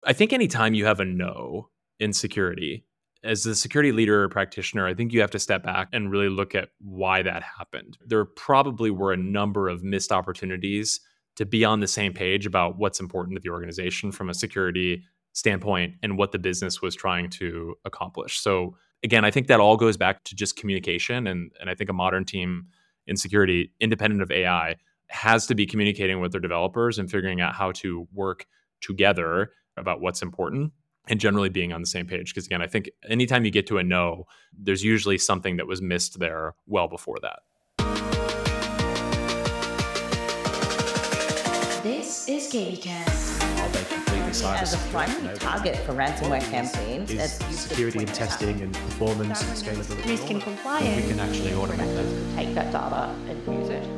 I think anytime you have a no in security, as a security leader or practitioner, I think you have to step back and really look at why that happened. There probably were a number of missed opportunities to be on the same page about what's important to the organization from a security standpoint and what the business was trying to accomplish. So again, I think that all goes back to just communication. And I think a modern team in security, independent of AI, has to be communicating with their developers and figuring out how to work together about what's important and generally being on the same page. Because again, I think anytime you get to a no, there's usually something that was missed there well before that. This is KVCast. As a primary target for ransomware campaigns, is security and testing and performance and scalability. Risk and compliance. We can actually automate that. take that data and use it.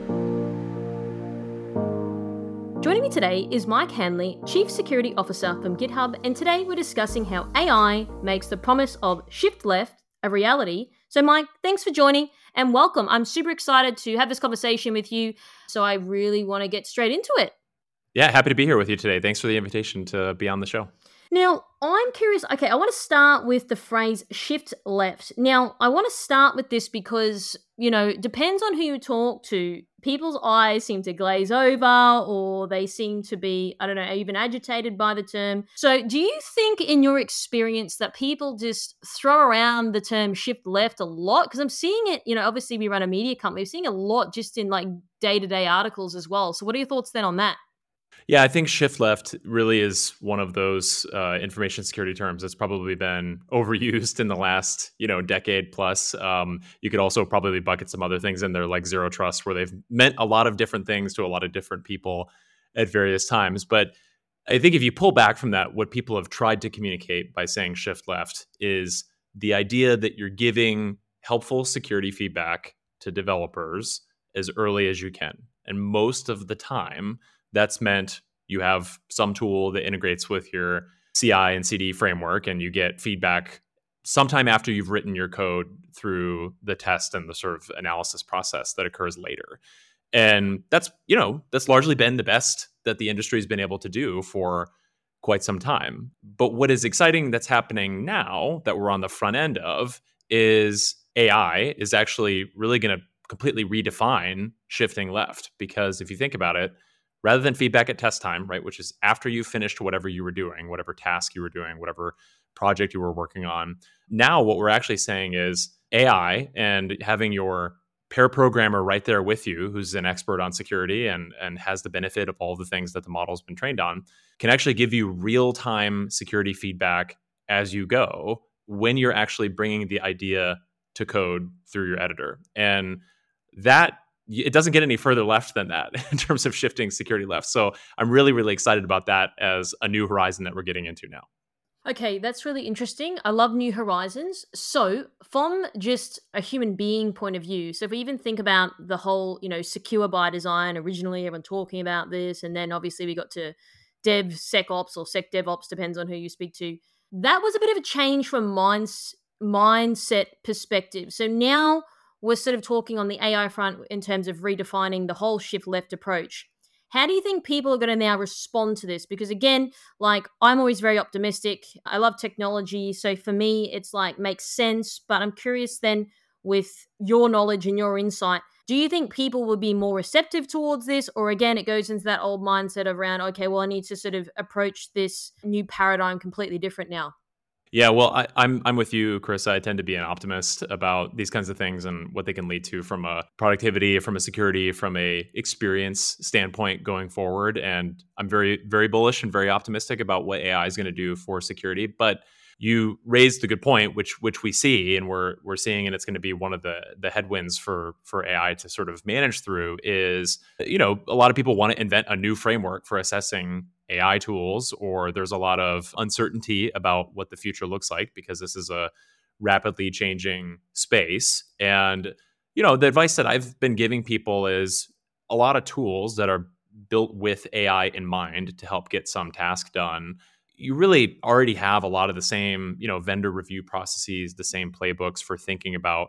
Joining me today is Mike Hanley, Chief Security Officer from GitHub, and today we're discussing how AI makes the promise of shift left a reality. So Mike, thanks for joining and welcome. I'm super excited to have this conversation with you, so I really want to get straight into it. Yeah, happy to be here with you today. Thanks for the invitation to be on the show. Now, I'm curious. Okay, I want to start with the phrase shift left. Now, I want to start with this because, depends on who you talk to. People's eyes seem to glaze over or they seem to be, even agitated by the term. So do you think in your experience that people just throw around the term shift left a lot? Because I'm seeing it, obviously we run a media company. We're seeing a lot just in like day-to-day articles as well. So what are your thoughts then on that? Yeah, I think shift left really is one of those information security terms that's probably been overused in the last, decade plus. You could also probably bucket some other things in there like zero trust, where they've meant a lot of different things to a lot of different people at various times. But I think if you pull back from that, what people have tried to communicate by saying shift left is the idea that you're giving helpful security feedback to developers as early as you can. And most of the time, that's meant you have some tool that integrates with your CI and CD framework, and you get feedback sometime after you've written your code through the test and the sort of analysis process that occurs later. And that's largely been the best that the industry has been able to do for quite some time. But what is exciting that's happening now that we're on the front end of is AI is actually really going to completely redefine shifting left. Because if you think about it, rather than feedback at test time, right, which is after you finished whatever you were doing, whatever task you were doing, whatever project you were working on, now what we're actually saying is AI and having your pair programmer right there with you, who's an expert on security and has the benefit of all the things that the model's been trained on, can actually give you real-time security feedback as you go when you're actually bringing the idea to code through your editor. And that it doesn't get any further left than that in terms of shifting security left. So I'm really, really excited about that as a new horizon that we're getting into now. Okay, that's really interesting. I love new horizons. So from just a human being point of view, so if we even think about the whole, secure by design, originally everyone talking about this, and then obviously we got to DevSecOps or SecDevOps, depends on who you speak to. That was a bit of a change from mindset perspective. So now we're sort of talking on the AI front in terms of redefining the whole shift left approach. How do you think people are going to now respond to this? Because again, I'm always very optimistic. I love technology. So for me, it's makes sense. But I'm curious then, with your knowledge and your insight, do you think people will be more receptive towards this? Or again, it goes into that old mindset of around, okay, well, I need to sort of approach this new paradigm completely different now. Yeah, well, I'm with you, Chris. I tend to be an optimist about these kinds of things and what they can lead to from a productivity, from a security, from a experience standpoint going forward. And I'm very, very bullish and very optimistic about what AI is going to do for security. But you raised a good point, which we see, and we're seeing, and it's going to be one of the headwinds for AI to sort of manage through is, a lot of people want to invent a new framework for assessing AI tools, or there's a lot of uncertainty about what the future looks like because this is a rapidly changing space. And, the advice that I've been giving people is a lot of tools that are built with AI in mind to help get some task done. You really already have a lot of the same, vendor review processes, the same playbooks for thinking about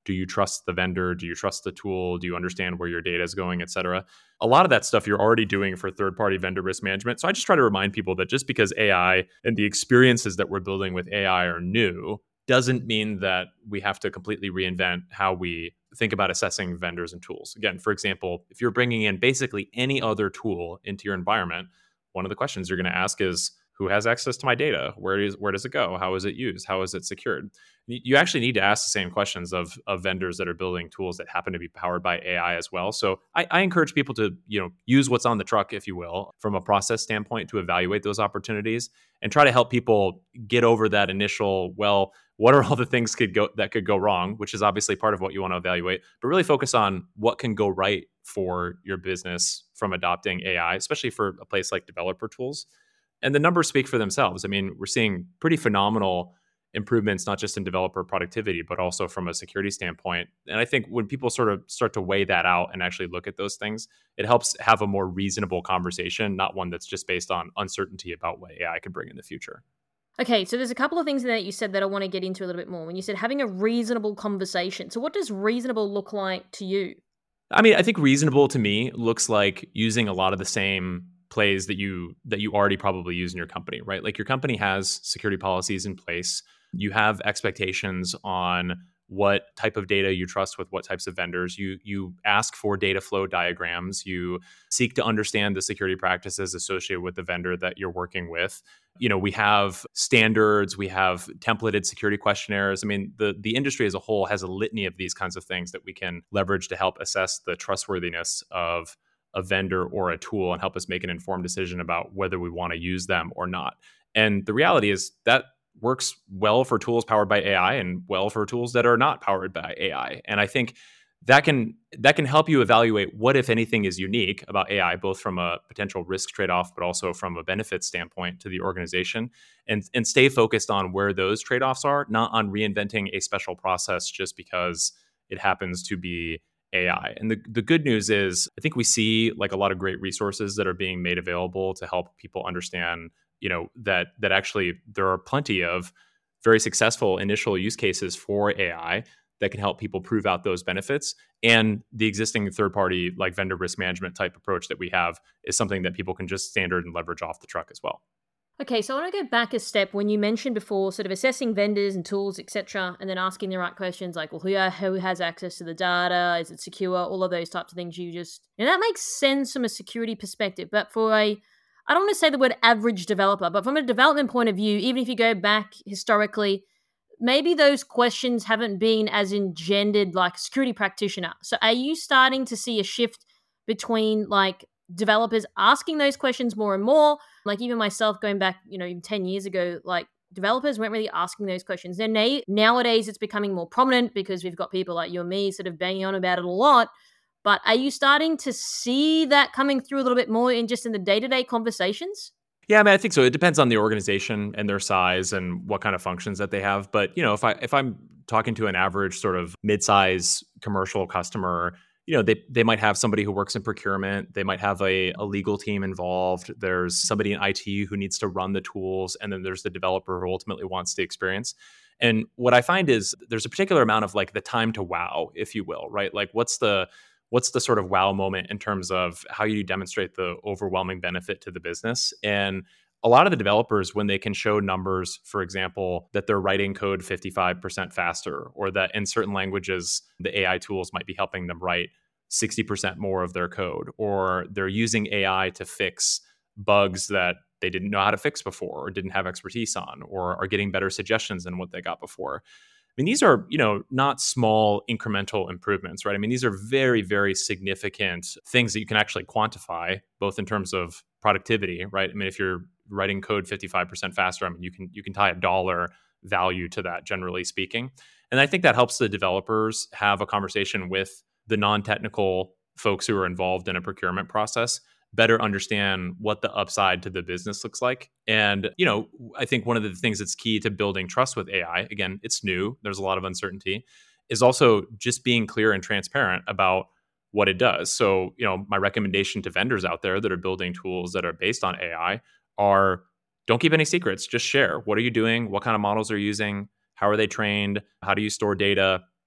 Do you trust the vendor? Do you trust the tool? Do you understand where your data is going, et cetera? A lot of that stuff you're already doing for third-party vendor risk management. So I just try to remind people that just because AI and the experiences that we're building with AI are new doesn't mean that we have to completely reinvent how we think about assessing vendors and tools. Again, for example, if you're bringing in basically any other tool into your environment, one of the questions you're going to ask is, who has access to my data? Where does it go? How is it used? How is it secured? You actually need to ask the same questions of vendors that are building tools that happen to be powered by AI as well. So I encourage people to use what's on the truck, if you will, from a process standpoint to evaluate those opportunities and try to help people get over that initial, well, what are all the things that could go wrong, which is obviously part of what you want to evaluate, but really focus on what can go right for your business from adopting AI, especially for a place like developer tools. And the numbers speak for themselves. I mean, we're seeing pretty phenomenal improvements, not just in developer productivity, but also from a security standpoint. And I think when people sort of start to weigh that out and actually look at those things, it helps have a more reasonable conversation, not one that's just based on uncertainty about what AI could bring in the future. Okay, so there's a couple of things that you said that I want to get into a little bit more. When you said having a reasonable conversation. So what does reasonable look like to you? I mean, I think reasonable to me looks like using a lot of the same plays that you already probably use in your company, right? Like your company has security policies in place. You have expectations on what type of data you trust with what types of vendors. You ask for data flow diagrams. You seek to understand the security practices associated with the vendor that you're working with. We have standards, we have templated security questionnaires. I mean, the industry as a whole has a litany of these kinds of things that we can leverage to help assess the trustworthiness of a vendor or a tool and help us make an informed decision about whether we want to use them or not. And the reality is that works well for tools powered by AI and well for tools that are not powered by AI. And I think that can help you evaluate what, if anything, is unique about AI, both from a potential risk trade-off, but also from a benefit standpoint to the organization, and stay focused on where those trade-offs are, not on reinventing a special process just because it happens to be AI. And the good news is, I think we see like a lot of great resources that are being made available to help people understand, that actually there are plenty of very successful initial use cases for AI that can help people prove out those benefits. And the existing third-party like vendor risk management type approach that we have is something that people can just standard and leverage off the truck as well. Okay, so I want to go back a step when you mentioned before sort of assessing vendors and tools, etc., and then asking the right questions like, well, who has access to the data? Is it secure? All of those types of things that makes sense from a security perspective. But for I don't want to say the word average developer, but from a development point of view, even if you go back historically, maybe those questions haven't been as engendered like a security practitioner. So are you starting to see a shift between like developers asking those questions more and more? Like even myself going back, even 10 years ago, like developers weren't really asking those questions. Then nowadays it's becoming more prominent because we've got people like you and me sort of banging on about it a lot. But are you starting to see that coming through a little bit more in the day-to-day conversations? Yeah, I mean, I think so. It depends on the organization and their size and what kind of functions that they have. But, if I'm talking to an average sort of mid-size commercial customer, they might have somebody who works in procurement. They might have a legal team involved. There's somebody in IT who needs to run the tools. And then there's the developer who ultimately wants the experience. And what I find is there's a particular amount of like the time to wow, if you will, right? Like what's the sort of wow moment in terms of how you demonstrate the overwhelming benefit to the business? And a lot of the developers, when they can show numbers, for example, that they're writing code 55% faster, or that in certain languages, the AI tools might be helping them write 60% more of their code, or they're using AI to fix bugs that they didn't know how to fix before or didn't have expertise on, or are getting better suggestions than what they got before. I mean, these are, not small incremental improvements, right? I mean, these are very, very significant things that you can actually quantify, both in terms of productivity, right? I mean, if you're writing code 55% faster, I mean, you can tie a dollar value to that, generally speaking. And I think that helps the developers have a conversation with the non-technical folks who are involved in a procurement process, better understand what the upside to the business looks like. And, I think one of the things that's key to building trust with AI, again, it's new, there's a lot of uncertainty, is also just being clear and transparent about what it does. So, my recommendation to vendors out there that are building tools that are based on AI are, don't keep any secrets, just share. What are you doing? What kind of models are you using? How are they trained? How do you store data?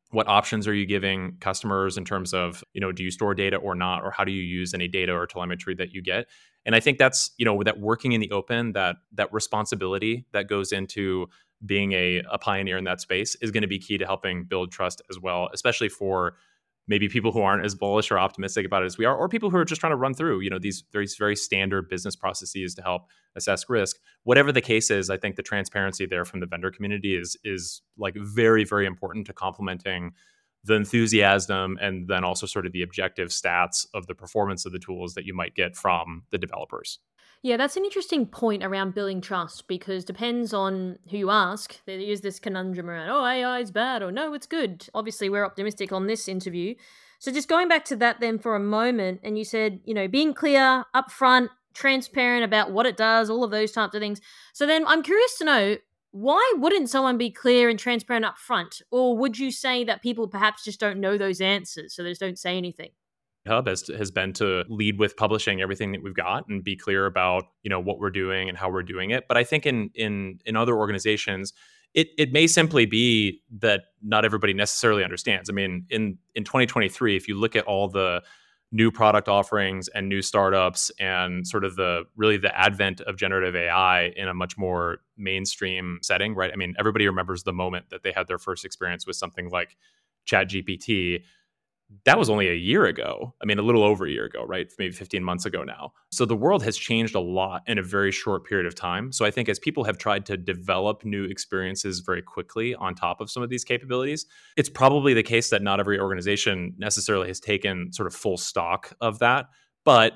What options are you giving customers in terms of, do you store data or not, or how do you use any data or telemetry that you get? And I think that's, that working in the open, that responsibility that goes into being a pioneer in that space is going to be key to helping build trust as well, especially for maybe people who aren't as bullish or optimistic about it as we are, or people who are just trying to run through, these very standard business processes to help assess risk. Whatever the case is, I think the transparency there from the vendor community is like very, very important to complementing the enthusiasm and then also sort of the objective stats of the performance of the tools that you might get from the developers. Yeah, that's an interesting point around building trust, because depends on who you ask. There is this conundrum around, AI is bad, or no, it's good. Obviously, we're optimistic on this interview. So just going back to that then for a moment, and you said, being clear, upfront, transparent about what it does, all of those types of things. So then I'm curious to know, why wouldn't someone be clear and transparent upfront? Or would you say that people perhaps just don't know those answers, so they just don't say anything? Hub has been to lead with publishing everything that we've got and be clear about what we're doing and how we're doing it. But I think in other organizations, it may simply be that not everybody necessarily understands. I mean, in 2023, if you look at all the new product offerings and new startups and sort of the advent of generative AI in a much more mainstream setting, right? I mean, everybody remembers the moment that they had their first experience with something like ChatGPT. That was only a year ago. I mean, a little over a year ago, right? Maybe 15 months ago now. So the world has changed a lot in a very short period of time. So I think as people have tried to develop new experiences very quickly on top of some of these capabilities, it's probably the case that not every organization necessarily has taken sort of full stock of that. But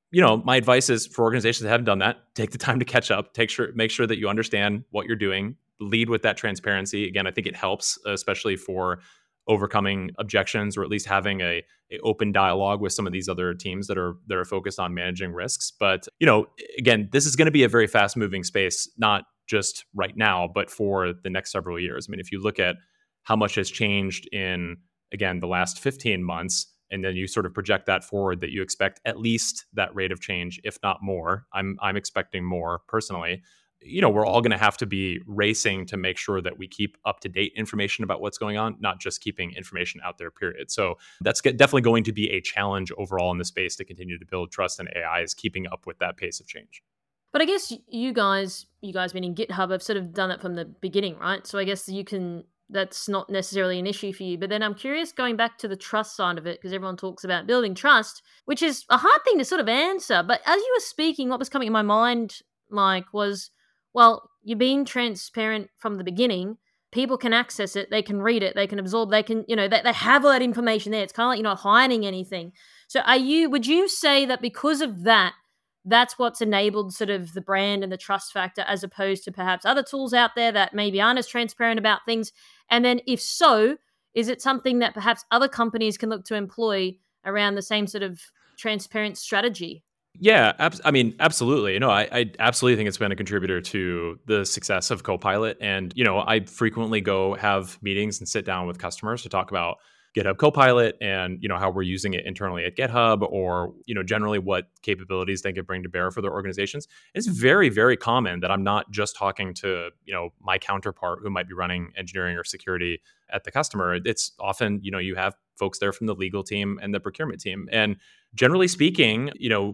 my advice is for organizations that haven't done that, take the time to catch up, make sure that you understand what you're doing, lead with that transparency. Again, I think it helps, especially for overcoming objections, or at least having a open dialogue with some of these other teams that are focused on managing risks. But again, this is going to be a very fast moving space, not just right now, but for the next several years. I mean, if you look at how much has changed in, again, the last 15 months, and then you sort of project that forward, that you expect at least that rate of change, if not more. I'm expecting more personally. We're all going to have to be racing to make sure that we keep up-to-date information about what's going on, not just keeping information out there, period. So that's definitely going to be a challenge overall in the space to continue to build trust in AI, is keeping up with that pace of change. But I guess you guys meaning GitHub, have sort of done it from the beginning, right? So I guess that's not necessarily an issue for you. But then I'm curious, going back to the trust side of it, because everyone talks about building trust, which is a hard thing to sort of answer. But as you were speaking, what was coming in my mind, was, well, you're being transparent from the beginning. People can access it. They can read it. They can absorb. They can, they have all that information there. It's kind of like you're not hiding anything. So would you say that because of that, that's what's enabled sort of the brand and the trust factor, as opposed to perhaps other tools out there that maybe aren't as transparent about things? And then if so, is it something that perhaps other companies can look to employ around the same sort of transparent strategy? Yeah, absolutely. I absolutely think it's been a contributor to the success of Copilot. And, I frequently go have meetings and sit down with customers to talk about GitHub Copilot and, how we're using it internally at GitHub, or, generally what capabilities they could bring to bear for their organizations. It's very, very common that I'm not just talking to, my counterpart who might be running engineering or security at the customer. It's often, you have folks there from the legal team and the procurement team. And generally speaking,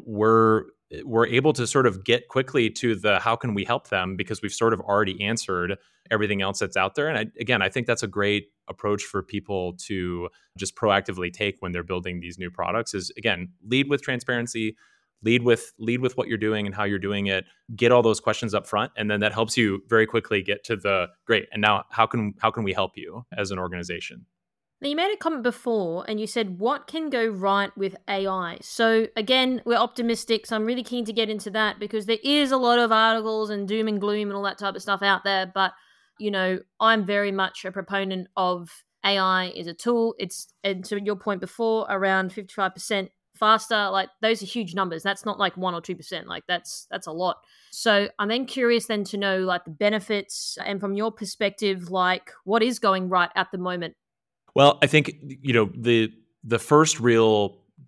we're able to sort of get quickly to the how can we help them, because we've sort of already answered everything else that's out there. And I think that's a great approach for people to just proactively take when they're building these new products, is, again, lead with transparency, lead with what you're doing and how you're doing it, get all those questions up front. And then that helps you very quickly get to the great. And now how can we help you as an organization? Now, you made a comment before and you said, what can go right with AI? So again, we're optimistic. So I'm really keen to get into that, because there is a lot of articles and doom and gloom and all that type of stuff out there. But, I'm very much a proponent of AI is a tool. And to your point before, around 55% faster, like those are huge numbers. That's not like 1 or 2%. Like that's a lot. So I'm then curious then to know like the benefits, and from your perspective, like what is going right at the moment? Well, I think, the first real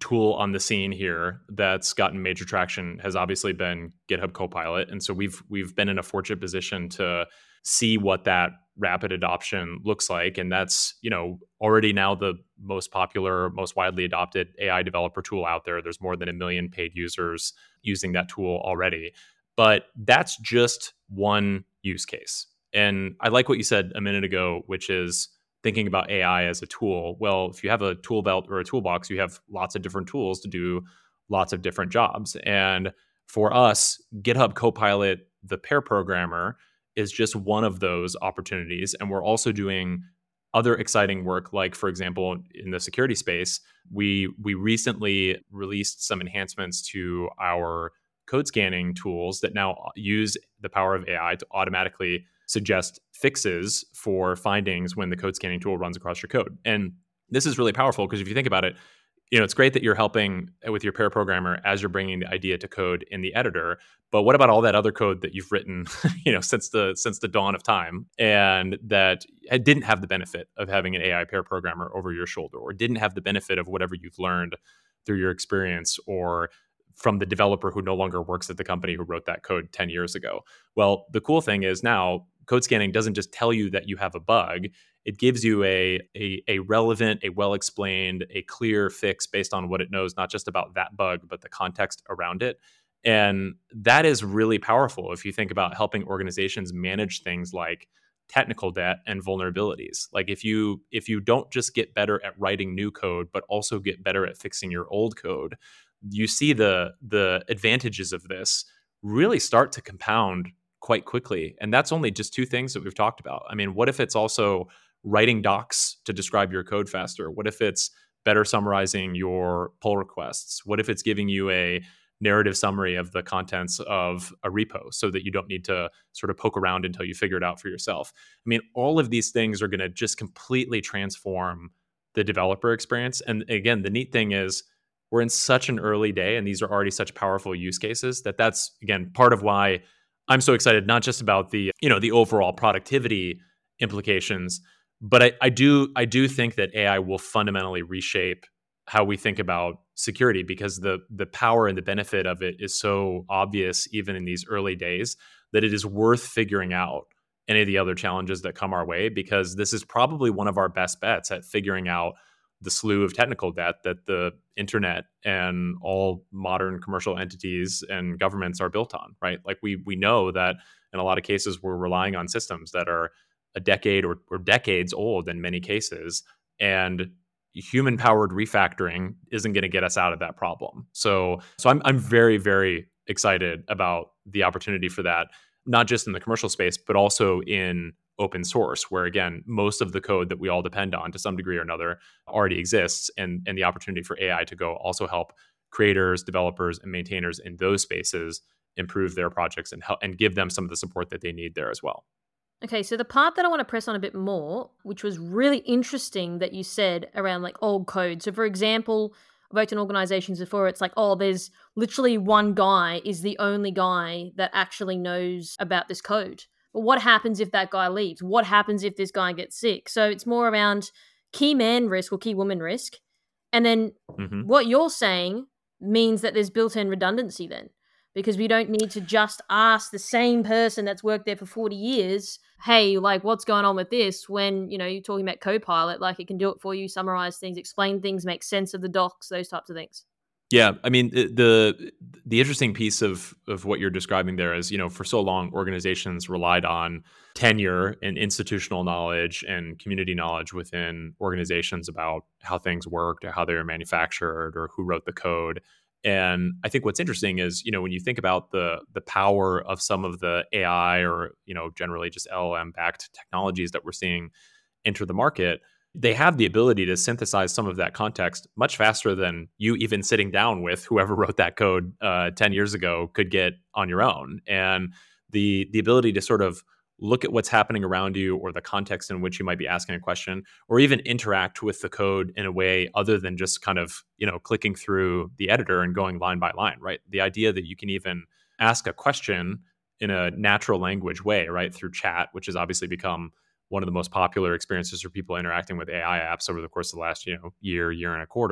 tool on the scene here that's gotten major traction has obviously been GitHub Copilot. And so we've been in a fortunate position to see what that rapid adoption looks like. And that's, already now the most popular, most widely adopted AI developer tool out there. There's more than 1 million paid users using that tool already. But that's just one use case. And I like what you said a minute ago, which is thinking about AI as a tool. Well, if you have a tool belt or a toolbox, you have lots of different tools to do lots of different jobs. And for us, GitHub Copilot, the pair programmer, is just one of those opportunities. And we're also doing other exciting work, like, for example, in the security space, we recently released some enhancements to our code scanning tools that now use the power of AI to automatically suggest fixes for findings when the code scanning tool runs across your code. And this is really powerful because if you think about it, it's great that you're helping with your pair programmer as you're bringing the idea to code in the editor. But what about all that other code that you've written, since the dawn of time, and that didn't have the benefit of having an AI pair programmer over your shoulder, or didn't have the benefit of whatever you've learned through your experience, or from the developer who no longer works at the company who wrote that code 10 years ago? Well, the cool thing is now code scanning doesn't just tell you that you have a bug. It gives you a relevant, a well-explained, a clear fix based on what it knows, not just about that bug, but the context around it. And that is really powerful if you think about helping organizations manage things like technical debt and vulnerabilities. Like if you don't just get better at writing new code, but also get better at fixing your old code, you see the advantages of this really start to compound quite quickly. And that's only just two things that we've talked about. I mean, what if it's also writing docs to describe your code faster? What if it's better summarizing your pull requests? What if it's giving you a narrative summary of the contents of a repo so that you don't need to sort of poke around until you figure it out for yourself? I mean, all of these things are going to just completely transform the developer experience. And again, the neat thing is we're in such an early day, and these are already such powerful use cases that's, again, part of why I'm so excited, not just about the overall productivity implications, but I do think that AI will fundamentally reshape how we think about security, because the power and the benefit of it is so obvious even in these early days that it is worth figuring out any of the other challenges that come our way, because this is probably one of our best bets at figuring out the slew of technical debt that the internet and all modern commercial entities and governments are built on, right? Like we know that in a lot of cases, we're relying on systems that are a decade or decades old in many cases. And human-powered refactoring isn't going to get us out of that problem. So I'm very, very excited about the opportunity for that, not just in the commercial space, but also in open source, where again, most of the code that we all depend on to some degree or another already exists, and the opportunity for AI to go also help creators, developers, and maintainers in those spaces improve their projects and give them some of the support that they need there as well. Okay, so the part that I want to press on a bit more, which was really interesting that you said around like old code. So for example, I've worked in organizations before, it's like, oh, there's literally one guy is the only guy that actually knows about this code. But what happens if that guy leaves? What happens if this guy gets sick? So it's more around key man risk or key woman risk. And then what you're saying means that there's built-in redundancy then, because we don't need to just ask the same person that's worked there for 40 years, hey, like, what's going on with this? When, you're talking about Copilot, like it can do it for you, summarize things, explain things, make sense of the docs, those types of things. Yeah, I mean, the interesting piece of what you're describing there is, for so long, organizations relied on tenure and institutional knowledge and community knowledge within organizations about how things worked or how they were manufactured or who wrote the code. And I think what's interesting is, when you think about the power of some of the AI or, generally just LLM-backed technologies that we're seeing enter the market, they have the ability to synthesize some of that context much faster than you even sitting down with whoever wrote that code 10 years ago could get on your own. And the ability to sort of look at what's happening around you or the context in which you might be asking a question, or even interact with the code in a way other than just kind of, clicking through the editor and going line by line, right? The idea that you can even ask a question in a natural language way, right, through chat, which has obviously become one of the most popular experiences for people interacting with AI apps over the course of the last, year and a quarter.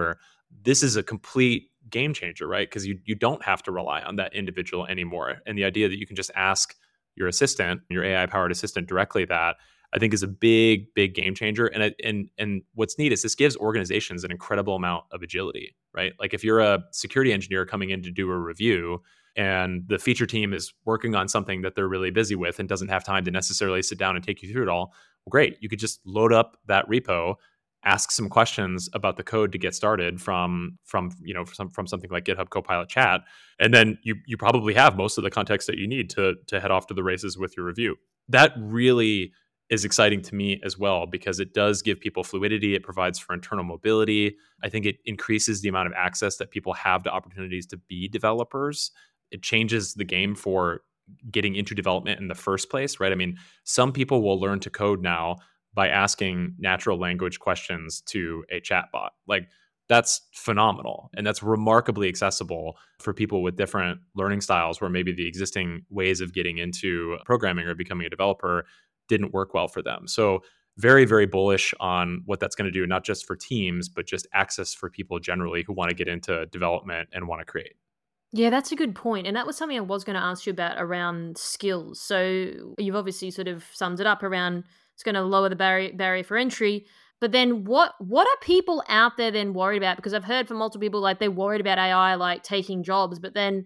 this is a complete game changer, right? Because you don't have to rely on that individual anymore. And the idea that you can just ask your assistant, your AI-powered assistant directly, that I think is a big, big game changer. And what's neat is this gives organizations an incredible amount of agility, right? Like if you're a security engineer coming in to do a review and the feature team is working on something that they're really busy with and doesn't have time to necessarily sit down and take you through it all, well, great. You could just load up that repo, ask some questions about the code to get started from something like GitHub Copilot Chat, and then you probably have most of the context that you need to head off to the races with your review. That really is exciting to me as well, because it does give people fluidity. It provides for internal mobility. I think it increases the amount of access that people have to opportunities to be developers. It changes the game for getting into development in the first place, right? I mean, some people will learn to code now by asking natural language questions to a chatbot. Like, that's phenomenal. And that's remarkably accessible for people with different learning styles, where maybe the existing ways of getting into programming or becoming a developer didn't work well for them. So very, very bullish on what that's going to do, not just for teams, but just access for people generally who want to get into development and want to create. Yeah, that's a good point. And that was something I was going to ask you about around skills. So you've obviously sort of summed it up around it's going to lower the barrier for entry. But then what are people out there then worried about? Because I've heard from multiple people, like, they're worried about AI like taking jobs. But then,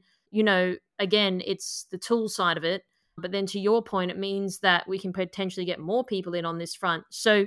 again, it's the tool side of it. But then to your point, it means that we can potentially get more people in on this front. So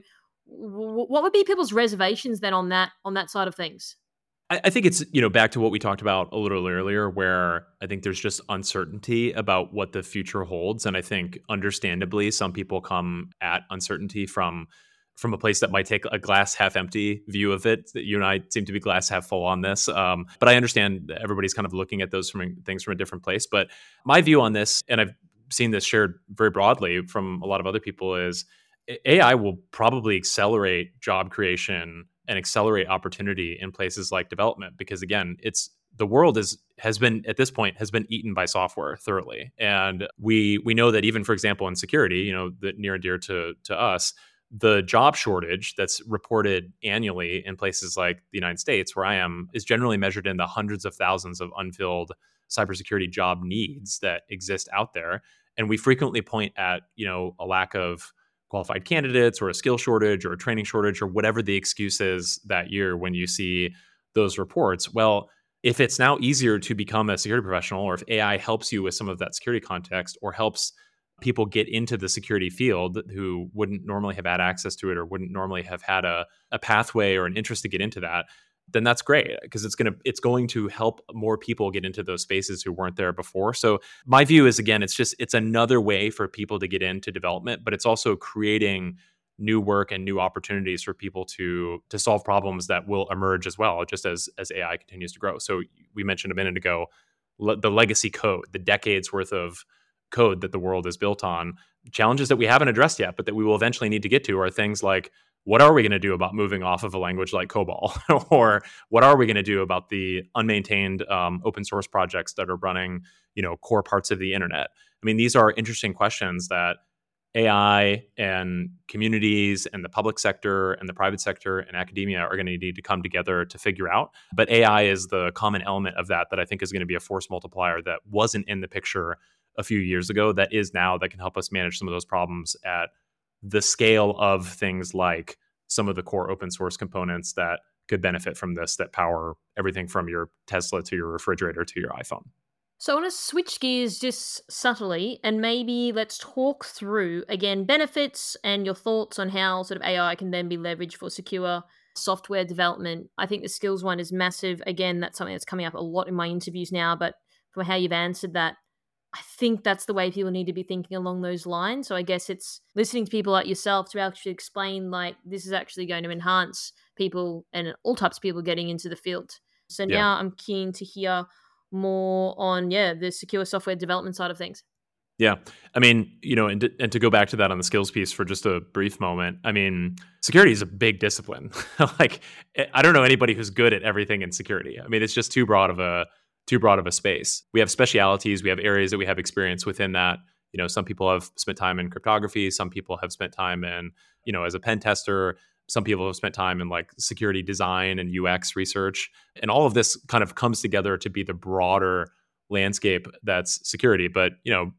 what would be people's reservations then on that side of things? I think it's, back to what we talked about a little earlier, where I think there's just uncertainty about what the future holds. And I think understandably, some people come at uncertainty from a place that might take a glass half empty view of it. You and I seem to be glass half full on this. But I understand that everybody's kind of looking at those things from a different place. But my view on this, and I've seen this shared very broadly from a lot of other people, is AI will probably accelerate job creation and accelerate opportunity in places like development, because again, the world has been eaten by software thoroughly. And we know that even, for example, in security, that near and dear to us, the job shortage that's reported annually in places like the United States, where I am, is generally measured in the hundreds of thousands of unfilled cybersecurity job needs that exist out there. And we frequently point at, a lack of qualified candidates or a skill shortage or a training shortage or whatever the excuse is that year when you see those reports. Well, if it's now easier to become a security professional, or if AI helps you with some of that security context, or helps people get into the security field who wouldn't normally have had access to it, or wouldn't normally have had a pathway or an interest to get into that, then that's great, because it's going to help more people get into those spaces who weren't there before. So my view is, again, it's another way for people to get into development, but it's also creating new work and new opportunities for people to solve problems that will emerge as well, just as AI continues to grow. So we mentioned a minute ago, the legacy code, the decades worth of code that the world is built on. Challenges that we haven't addressed yet, but that we will eventually need to get to, are things like, what are we going to do about moving off of a language like COBOL? Or what are we going to do about the unmaintained open source projects that are running, core parts of the internet? I mean, these are interesting questions that AI and communities and the public sector and the private sector and academia are going to need to come together to figure out. But AI is the common element of that I think is going to be a force multiplier that wasn't in the picture a few years ago, that is now, that can help us manage some of those problems at the scale of things like some of the core open source components that could benefit from this, that power everything from your Tesla to your refrigerator to your iPhone. So I want to switch gears just subtly, and maybe let's talk through, again, benefits and your thoughts on how sort of AI can then be leveraged for secure software development. I think the skills one is massive. Again, that's something that's coming up a lot in my interviews now, but from how you've answered that, I think that's the way people need to be thinking along those lines. So I guess it's listening to people like yourself to actually explain, like, this is actually going to enhance people and all types of people getting into the field. So now I'm keen to hear more on, the secure software development side of things. Yeah. I mean, and to go back to that on the skills piece for just a brief moment, I mean, security is a big discipline. Like, I don't know anybody who's good at everything in security. I mean, it's just too broad of a space. We have specialities, we have areas that we have experience within that. Some people have spent time in cryptography, some people have spent time in, as a pen tester. Some people have spent time in like security design and UX research. And all of this kind of comes together to be the broader landscape that's security. But,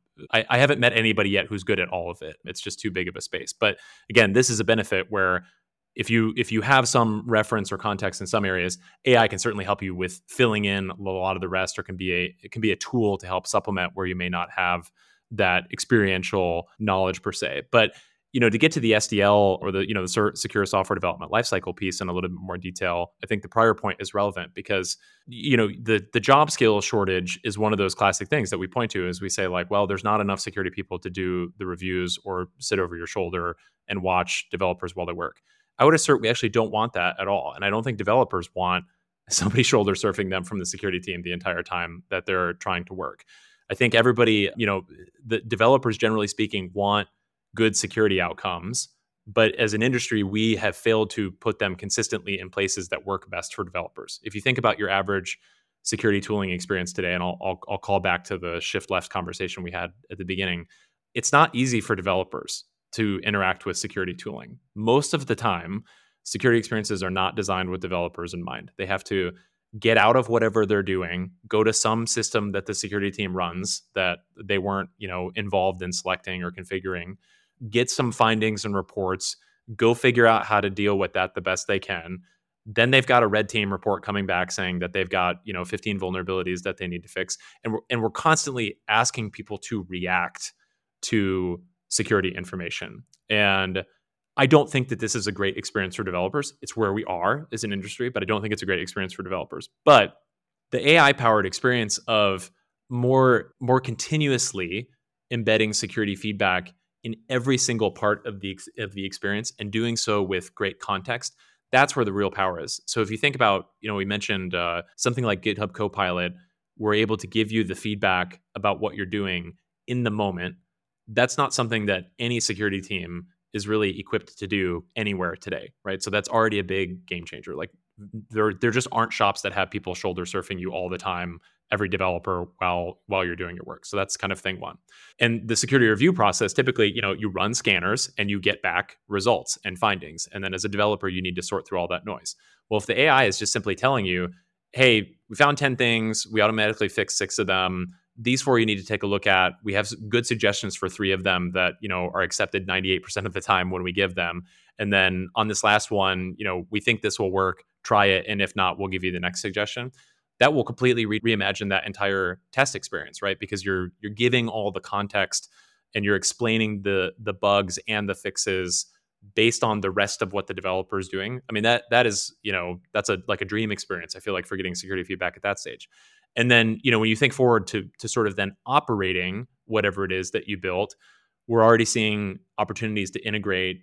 I haven't met anybody yet who's good at all of it. It's just too big of a space. But again, this is a benefit where if you have some reference or context in some areas, AI can certainly help you with filling in a lot of the rest, or it can be a tool to help supplement where you may not have that experiential knowledge per se. But to get to the SDL or the secure software development lifecycle piece in a little bit more detail, I think the prior point is relevant because the job skill shortage is one of those classic things that we point to as we say like, well, there's not enough security people to do the reviews or sit over your shoulder and watch developers while they work. I would assert we actually don't want that at all, and I don't think developers want somebody shoulder surfing them from the security team the entire time that they're trying to work. I think everybody, the developers generally speaking want good security outcomes, but as an industry, we have failed to put them consistently in places that work best for developers. If you think about your average security tooling experience today, and I'll call back to the shift left conversation we had at the beginning, it's not easy for developers to interact with security tooling. Most of the time, security experiences are not designed with developers in mind. They have to get out of whatever they're doing, go to some system that the security team runs that they weren't, involved in selecting or configuring, get some findings and reports, go figure out how to deal with that the best they can. Then they've got a red team report coming back saying that they've got, 15 vulnerabilities that they need to fix. And we're constantly asking people to react to security information. And I don't think that this is a great experience for developers. It's where we are as an industry, but I don't think it's a great experience for developers. But the AI-powered experience of more continuously embedding security feedback in every single part of the experience and doing so with great context, that's where the real power is. So if you think about, we mentioned something like GitHub Copilot, we're able to give you the feedback about what you're doing in the moment. That's not something that any security team is really equipped to do anywhere today, right? So that's already a big game changer. Like there just aren't shops that have people shoulder surfing you all the time, every developer while you're doing your work. So that's kind of thing one. And the security review process, typically, you run scanners and you get back results and findings. And then as a developer, you need to sort through all that noise. Well, if the AI is just simply telling you, hey, we found 10 things, we automatically fixed 6 of them, these 4 you need to take a look at. We have good suggestions for 3 of them that, are accepted 98% of the time when we give them. And then on this last one, we think this will work, try it. And if not, we'll give you the next suggestion. That will completely reimagine that entire test experience, right? Because you're giving all the context and you're explaining the bugs and the fixes based on the rest of what the developer is doing. I mean, that is, that's like a dream experience, I feel like, for getting security feedback at that stage. And then, when you think forward to sort of then operating whatever it is that you built, we're already seeing opportunities to integrate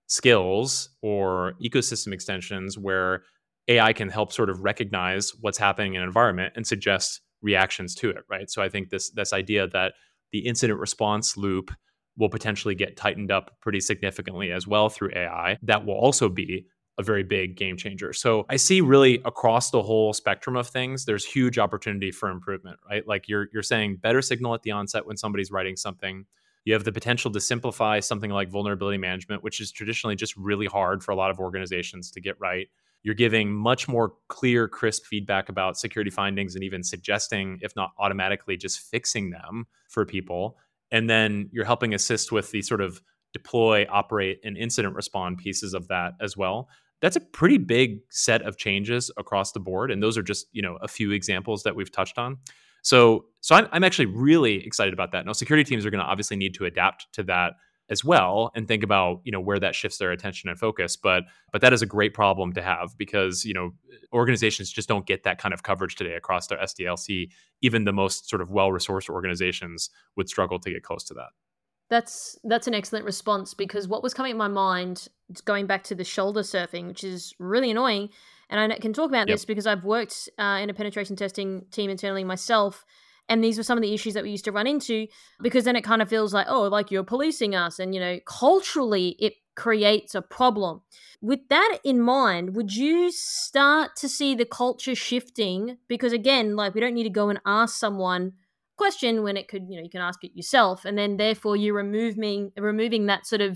skills or ecosystem extensions where AI can help sort of recognize what's happening in an environment and suggest reactions to it, right? So I think this idea that the incident response loop will potentially get tightened up pretty significantly as well through AI, that will also be a very big game changer. So I see really across the whole spectrum of things, there's huge opportunity for improvement, right? Like you're saying better signal at the onset when somebody's writing something. You have the potential to simplify something like vulnerability management, which is traditionally just really hard for a lot of organizations to get right. You're giving much more clear, crisp feedback about security findings and even suggesting, if not automatically, just fixing them for people. And then you're helping assist with the sort of deploy, operate, and incident respond pieces of that as well. That's a pretty big set of changes across the board. And those are just, a few examples that we've touched on. So I'm actually really excited about that. Now, security teams are going to obviously need to adapt to that as well and think about, where that shifts their attention and focus. But that is a great problem to have because, organizations just don't get that kind of coverage today across their SDLC. Even the most sort of well-resourced organizations would struggle to get close to that. That's an excellent response because what was coming to my mind, going back to the shoulder surfing, which is really annoying. And I can talk about this because I've worked in a penetration testing team internally myself. And these were some of the issues that we used to run into because then it kind of feels like, oh, like you're policing us. And, culturally, it creates a problem. With that in mind, would you start to see the culture shifting? Because again, like we don't need to go and ask someone question when it could, you can ask it yourself. And then therefore you're removing that sort of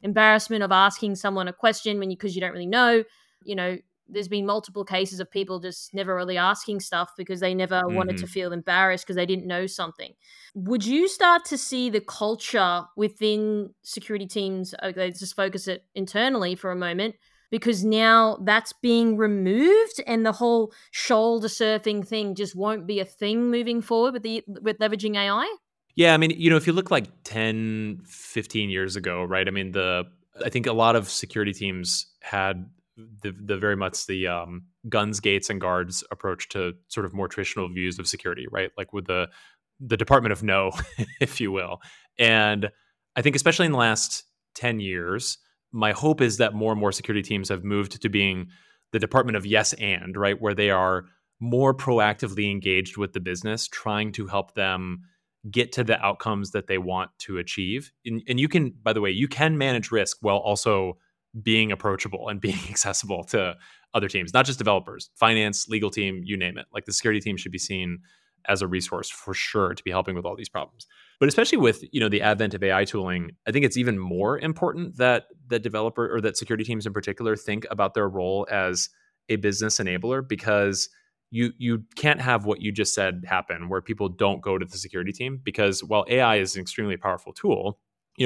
embarrassment of asking someone a question because you don't really know. You know, there's been multiple cases of people just never really asking stuff because they never wanted to feel embarrassed because they didn't know something. Would you start to see the culture within security teams, okay, let's just focus it internally for a moment, because now that's being removed and the whole shoulder surfing thing just won't be a thing moving forward with leveraging AI? Yeah, I mean, if you look like 10, 15 years ago, right? I mean, I think a lot of security teams had the very much the guns, gates, and guards approach to sort of more traditional views of security, right? Like with the Department of No, if you will. And I think especially in the last 10 years, my hope is that more and more security teams have moved to being the Department of Yes and, right? Where they are more proactively engaged with the business, trying to help them get to the outcomes that they want to achieve. And you can, by the way, you can manage risk while also being approachable and being accessible to other teams, not just developers, finance, legal team, you name it. Like the security team should be seen as a resource for sure to be helping with all these problems. But especially with, the advent of AI tooling, I think it's even more important that the developer or that security teams in particular think about their role as a business enabler, because you can't have what you just said happen where people don't go to the security team, because while AI is an extremely powerful tool,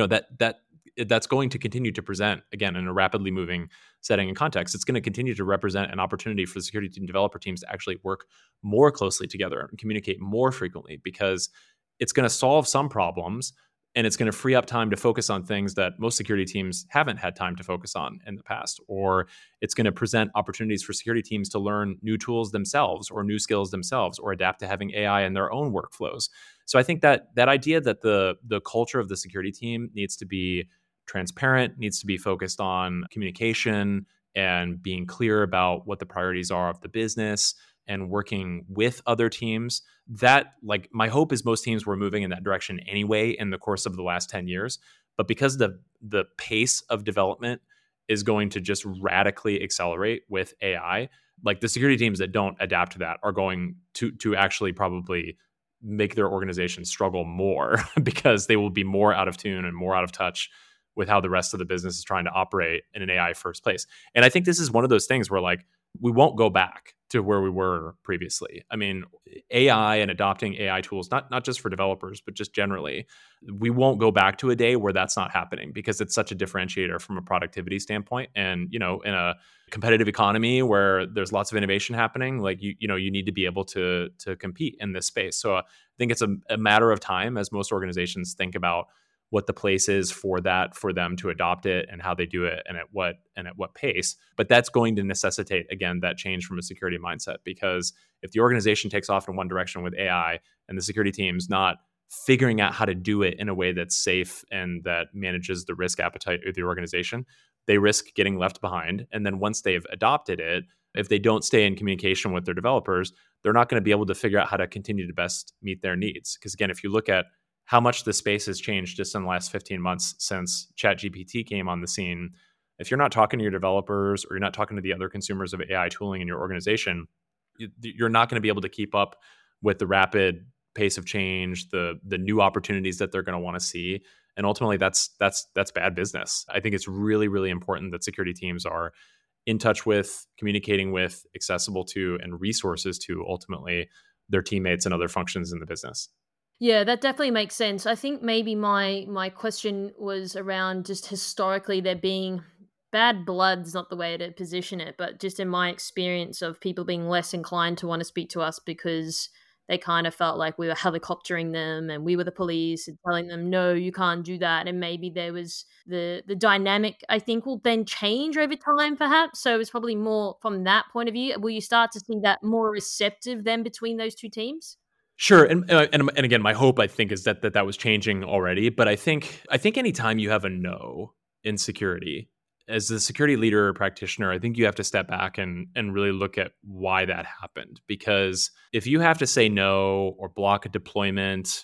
that's going to continue to present, again, in a rapidly moving setting and context, it's going to continue to represent an opportunity for the security team developer teams to actually work more closely together and communicate more frequently, because it's going to solve some problems and it's going to free up time to focus on things that most security teams haven't had time to focus on in the past. Or it's going to present opportunities for security teams to learn new tools themselves or new skills themselves, or adapt to having AI in their own workflows. So I think that idea that the culture of the security team needs to be transparent, needs to be focused on communication and being clear about what the priorities are of the business and working with other teams. That, like, my hope is most teams were moving in that direction anyway in the course of the last 10 years. But because the pace of development is going to just radically accelerate with AI, like the security teams that don't adapt to that are going to actually probably make their organization struggle more because they will be more out of tune and more out of touch with how the rest of the business is trying to operate in an AI first place. And I think this is one of those things where, like, we won't go back to where we were previously. I mean, AI and adopting AI tools, not just for developers, but just generally, we won't go back to a day where that's not happening, because it's such a differentiator from a productivity standpoint. And, in a competitive economy where there's lots of innovation happening, like, you need to be able to compete in this space. So I think it's a matter of time as most organizations think about what the place is for them to adopt it and how they do it and at what pace. But that's going to necessitate, again, that change from a security mindset, because if the organization takes off in one direction with AI and the security team's not figuring out how to do it in a way that's safe and that manages the risk appetite of the organization, they risk getting left behind. And then once they've adopted it, if they don't stay in communication with their developers, they're not going to be able to figure out how to continue to best meet their needs. Because again, if you look at how much the space has changed just in the last 15 months since ChatGPT came on the scene, if you're not talking to your developers or you're not talking to the other consumers of AI tooling in your organization, you're not going to be able to keep up with the rapid pace of change, the new opportunities that they're going to want to see. And ultimately, that's bad business. I think it's really, really important that security teams are in touch with, communicating with, accessible to, and resources to ultimately their teammates and other functions in the business. Yeah, that definitely makes sense. I think maybe my question was around just historically there being bad blood's not the way to position it, but just in my experience of people being less inclined to want to speak to us because they kind of felt like we were helicoptering them and we were the police and telling them, no, you can't do that. And maybe there was the dynamic, I think, will then change over time, perhaps. So it's probably more from that point of view. Will you start to see that more receptive then between those two teams? Sure, and again, my hope, I think, is that was changing already. But I think anytime you have a no in security, as a security leader or practitioner, I think you have to step back and really look at why that happened. Because if you have to say no or block a deployment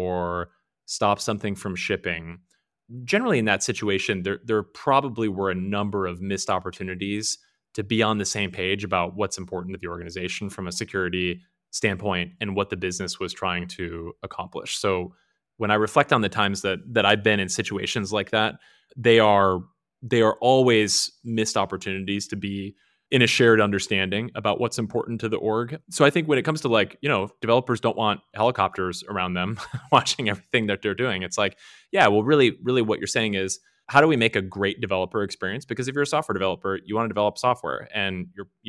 or stop something from shipping, generally in that situation, there probably were a number of missed opportunities to be on the same page about what's important to the organization from a security standpoint and what the business was trying to accomplish. So when I reflect on the times that I've been in situations like that, they are always missed opportunities to be in a shared understanding about what's important to the org. So I think when it comes to like, developers don't want helicopters around them watching everything that they're doing. It's like, yeah, well, really, really what you're saying is, how do we make a great developer experience? Because if you're a software developer, you want to develop software, and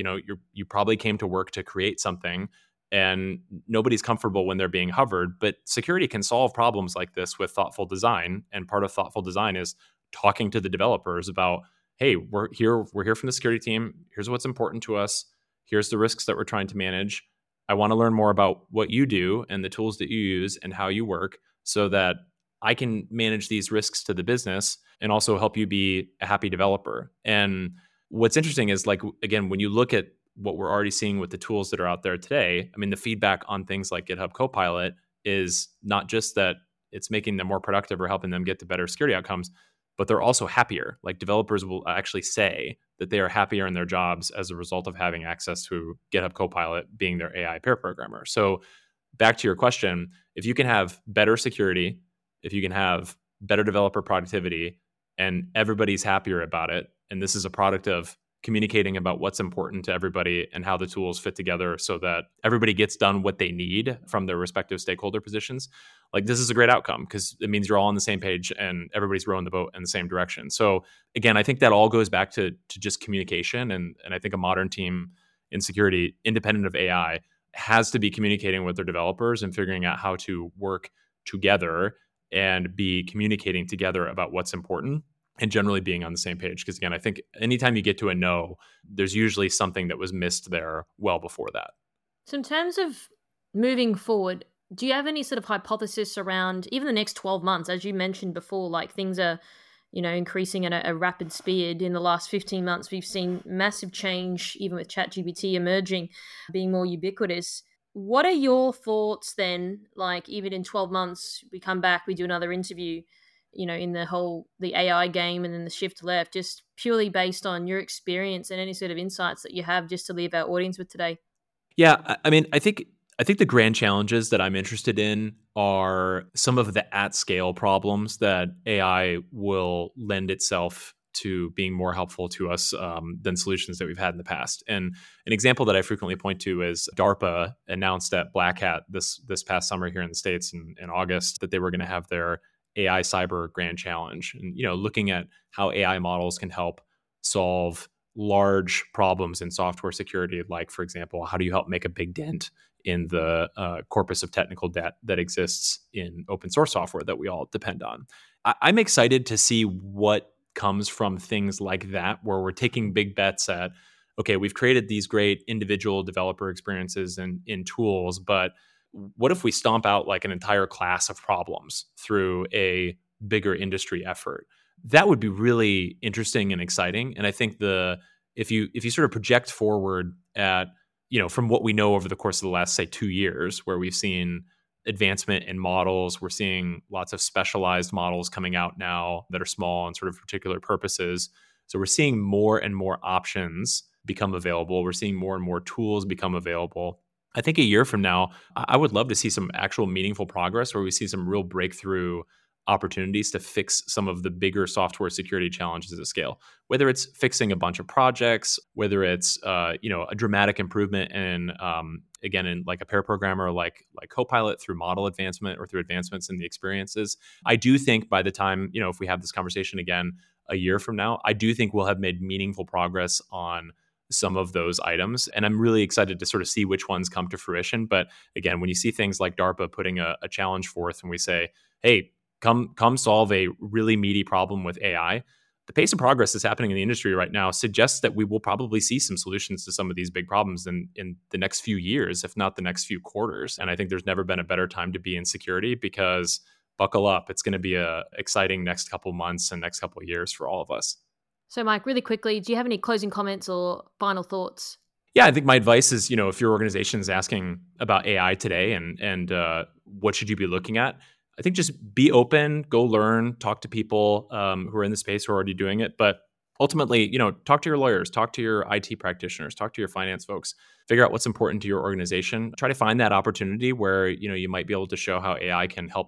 you probably came to work to create something, and nobody's comfortable when they're being hovered. But security can solve problems like this with thoughtful design. And part of thoughtful design is talking to the developers about, hey, we're here from the security team. Here's what's important to us. Here's the risks that we're trying to manage. I want to learn more about what you do and the tools that you use and how you work, so that I can manage these risks to the business and also help you be a happy developer. And what's interesting is, like, again, when you look at what we're already seeing with the tools that are out there today, I mean, the feedback on things like GitHub Copilot is not just that it's making them more productive or helping them get to better security outcomes, but they're also happier. Like, developers will actually say that they are happier in their jobs as a result of having access to GitHub Copilot being their AI pair programmer. So back to your question, if you can have better security, if you can have better developer productivity, and everybody's happier about it, and this is a product of communicating about what's important to everybody and how the tools fit together so that everybody gets done what they need from their respective stakeholder positions, like, this is a great outcome, because it means you're all on the same page and everybody's rowing the boat in the same direction. So again, I think that all goes back to just communication. And I think a modern team in security, independent of AI, has to be communicating with their developers and figuring out how to work together and be communicating together about what's important, and generally being on the same page. Because again, I think anytime you get to a no, there's usually something that was missed there well before that. So in terms of moving forward, do you have any sort of hypothesis around even the next 12 months? As you mentioned before, like, things are, increasing at a rapid speed. In the last 15 months, we've seen massive change, even with ChatGPT emerging, being more ubiquitous. What are your thoughts then? Like, even in 12 months, we come back, we do another interview, in the AI game and then the shift left, just purely based on your experience and any sort of insights that you have, just to leave our audience with today? Yeah, I mean, I think the grand challenges that I'm interested in are some of the at-scale problems that AI will lend itself to being more helpful to us than solutions that we've had in the past. And an example that I frequently point to is DARPA announced at Black Hat this past summer here in the States in August that they were going to have their AI Cyber Grand Challenge, and looking at how AI models can help solve large problems in software security, like, for example, how do you help make a big dent in the corpus of technical debt that exists in open source software that we all depend on. I'm excited to see what comes from things like that, where we're taking big bets at, okay, we've created these great individual developer experiences and in tools, but what if we stomp out like an entire class of problems through a bigger industry effort? That would be really interesting and exciting. And I think if you sort of project forward at, from what we know over the course of the last, say, 2 years, where we've seen advancement in models, we're seeing lots of specialized models coming out now that are small and sort of particular purposes. So we're seeing more and more options become available. We're seeing more and more tools become available. I think a year from now, I would love to see some actual meaningful progress where we see some real breakthrough opportunities to fix some of the bigger software security challenges at scale, whether it's fixing a bunch of projects, whether it's a dramatic improvement in again, in like a pair programmer like Copilot through model advancement or through advancements in the experiences. I do think by the time, if we have this conversation again a year from now, I do think we'll have made meaningful progress on some of those items. And I'm really excited to sort of see which ones come to fruition. But again, when you see things like DARPA putting a challenge forth and we say, hey, come solve a really meaty problem with AI, the pace of progress that's happening in the industry right now suggests that we will probably see some solutions to some of these big problems in the next few years, if not the next few quarters. And I think there's never been a better time to be in security, because buckle up, it's going to be a exciting next couple months and next couple of years for all of us. So, Mike, really quickly, do you have any closing comments or final thoughts? Yeah, I think my advice is, if your organization is asking about AI today and what should you be looking at, I think just be open, go learn, talk to people who are in the space who are already doing it. But ultimately, talk to your lawyers, talk to your IT practitioners, talk to your finance folks, figure out what's important to your organization. Try to find that opportunity where, you might be able to show how AI can help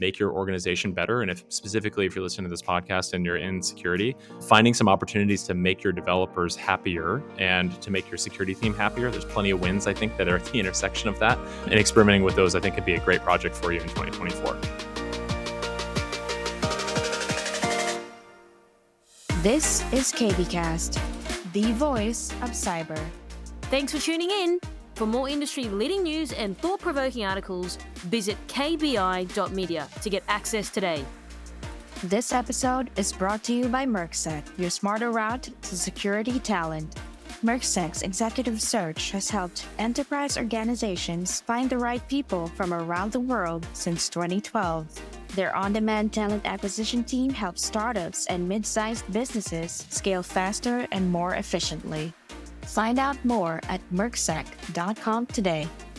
make your organization better. And if specifically, if you're listening to this podcast and you're in security, finding some opportunities to make your developers happier and to make your security team happier. There's plenty of wins, I think, that are at the intersection of that. And experimenting with those, I think, could be a great project for you in 2024. This is KBcast, the voice of cyber. Thanks for tuning in. For more industry-leading news and thought-provoking articles, visit kbi.media to get access today. This episode is brought to you by Mercsec, your smarter route to security talent. Mercsec's executive search has helped enterprise organizations find the right people from around the world since 2012. Their on-demand talent acquisition team helps startups and mid-sized businesses scale faster and more efficiently. Find out more at mercsec.com today.